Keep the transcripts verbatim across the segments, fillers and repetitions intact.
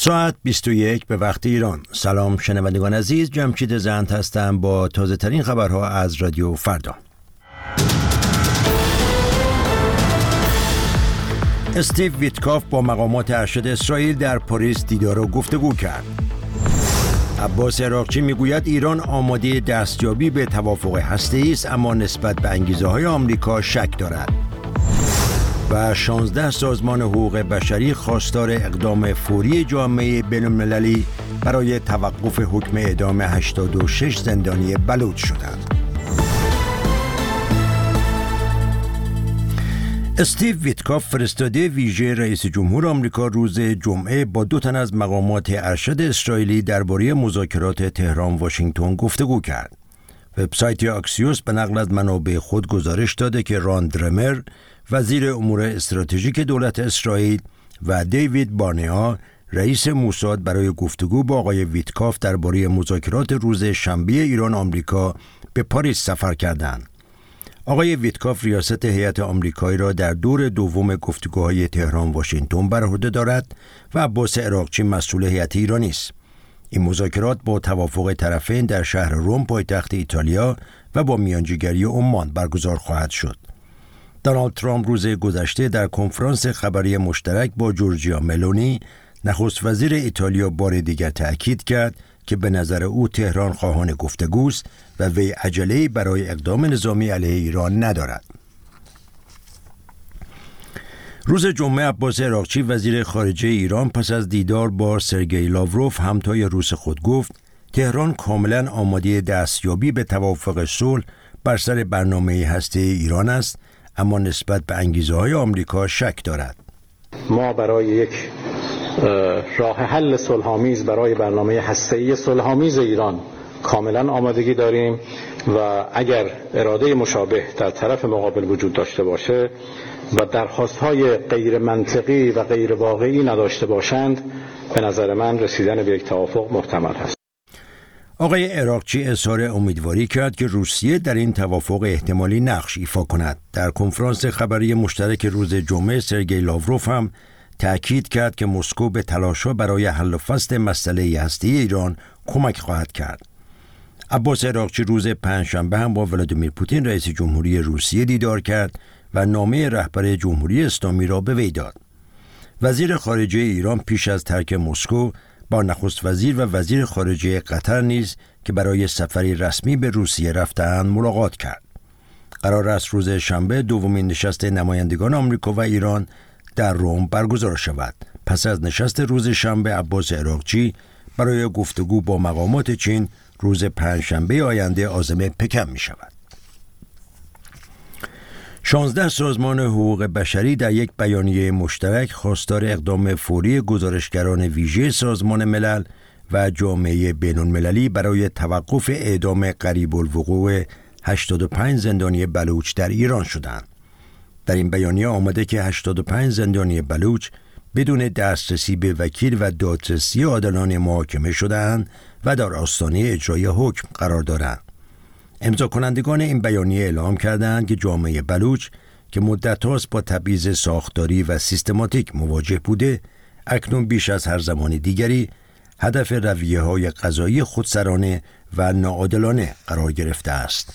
ساعت بیست و یک به وقت ایران. سلام شنوندگان عزیز، جمشید زند هستم با تازه ترین خبرها از رادیو فردا. استیو ویتکاف با مقامات ارشد اسرائیل در پاریس دیدار و گفتگو کرد. عباس عراقچی میگوید ایران آماده دستیابی به توافق هسته‌ای است، اما نسبت به انگیزه‌های آمریکا شک دارد. و شانزده سازمان حقوق بشری خواستار اقدام فوری جامعه بین‌المللی برای توقف حکم اعدام هشتاد و شش زندانی بلوچ شدند. استیو ویتکاف، فرستاده ویژه رئیس جمهور آمریکا، روز جمعه با دو تن از مقامات ارشد اسرائیلی درباره مذاکرات تهران واشنگتن گفتگو کرد. وبسایت آکسیوس به نقل از منابع خود گزارش داده که ران درمر، وزیر امور استراتژیک دولت اسرائیل، و دیوید بارنیا، رئیس موساد، برای گفتگو با آقای ویتکاف درباره مذاکرات روز شنبه ایران آمریکا به پاریس سفر کردند. آقای ویتکاف ریاست هیئت آمریکایی را در دور دوم گفتگوهای تهران واشنگتن بر عهده دارد و عباس عراقچی مسئول هیئت ایرانی است. این مذاکرات با توافق طرفین در شهر روم، پایتخت ایتالیا، و با میانجیگری عمان برگزار خواهد شد. دونالد ترامپ روز گذشته در کنفرانس خبری مشترک با جورجیا ملونی، نخست وزیر ایتالیا، بار دیگر تأکید کرد که به نظر او تهران خواهان گفتگوست و وی عجله‌ای برای اقدام نظامی علیه ایران ندارد. روز جمعه عباس عراقچی، وزیر خارجه ایران، پس از دیدار با سرگئی لاوروف، همتای روس خود، گفت تهران کاملا آماده دستیابی به توافق صلح بر سر برنامه هسته‌ای ایران است، اما نسبت به انگیزه‌های آمریکا شک دارد. ما برای یک راه حل صلح‌آمیز برای برنامه هسته‌ای صلح‌آمیز ایران کاملا آمادگی داریم و اگر اراده مشابه در طرف مقابل وجود داشته باشه و درخواست‌های غیر منطقی و غیر واقعی نداشته باشند، به نظر من رسیدن به یک توافق محتمل است. آقای عراقچی اظهار امیدواری کرد که روسیه در این توافق احتمالی نقش ایفا کند. در کنفرانس خبری مشترک روز جمعه، سرگئی لاوروف هم تأکید کرد که مسکو به تلاش‌ها برای حل و فصل مسئله هسته‌ای ایران کمک خواهد کرد. عباس عراقچی روز پنجشنبه هم با ولادیمیر پوتین، رئیس جمهوری روسیه، دیدار کرد و نامه رهبر جمهوری اسلامی را به وی داد. وزیر خارجه ایران پیش از ترک مسکو با نخست وزیر و وزیر خارجه قطر نیز که برای سفری رسمی به روسیه رفتند ملاقات کرد. قرار است روز شنبه دومین نشست نمایندگان آمریکا و ایران در روم برگزار شود. پس از نشست روز شنبه، عباس عراقچی برای گفتگو با مقامات چین روز پنجشنبه آینده عازم پکن می شود. شانزده سازمان حقوق بشری در یک بیانیه مشترک خواستار اقدام فوری گزارشگران ویژه سازمان ملل و جامعه بین‌المللی برای توقف اعدام قریب الوقوع هشتاد و پنج زندانی بلوچ در ایران شدند. در این بیانیه آمده که هشتاد و پنج زندانی بلوچ بدون دسترسی به وکیل و دادرسی عادلانه محاکمه شده‌اند و در آستانه اجرای حکم قرار دارند. امضا کنندگان این بیانیه اعلام کردند که جامعه بلوچ که مدت هاست با تبعیض ساختاری و سیستماتیک مواجه بوده، اکنون بیش از هر زمان دیگری هدف رویه‌های قضایی خودسرانه و ناعادلانه قرار گرفته است.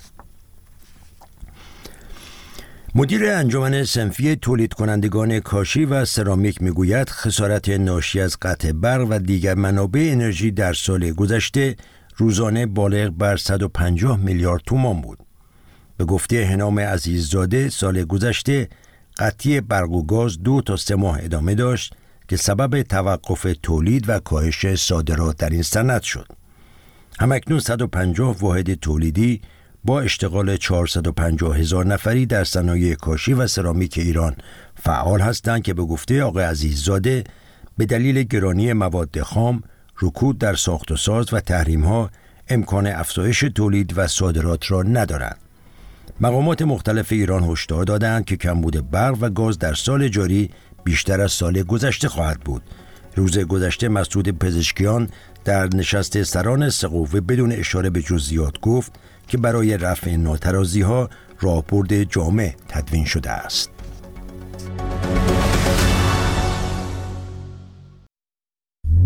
مدیر انجمن صنفی تولید کنندگان کاشی و سرامیک میگوید خسارت ناشی از قطع برق و دیگر منابع انرژی در سال گذشته روزانه بالغ بر صد و پنجاه میلیارد تومان بود. به گفته هنام عزیززاده، سال گذشته قطعی برق و گاز دو تا سه ماه ادامه داشت که سبب توقف تولید و کاهش صادرات در این صنعت شد. همکنون صد و پنجاه واحد تولیدی با اشتغال چهارصد و پنجاه هزار نفری در صنایع کاشی و سرامیک ایران فعال هستند که به گفته آقای عزیززاده به دلیل گرانی مواد خام، رکود در ساخت و ساز و تحریم‌ها امکان افزایش تولید و صادرات را ندارند. مقامات مختلف ایران هشدار دادند که کمبود برق و گاز در سال جاری بیشتر از سال گذشته خواهد بود. روز گذشته مسعود پزشکیان در نشست سران سه قوه بدون اشاره به جزئیات گفت که برای رفع ناترازی‌ها راهبرد جامع تدوین شده است.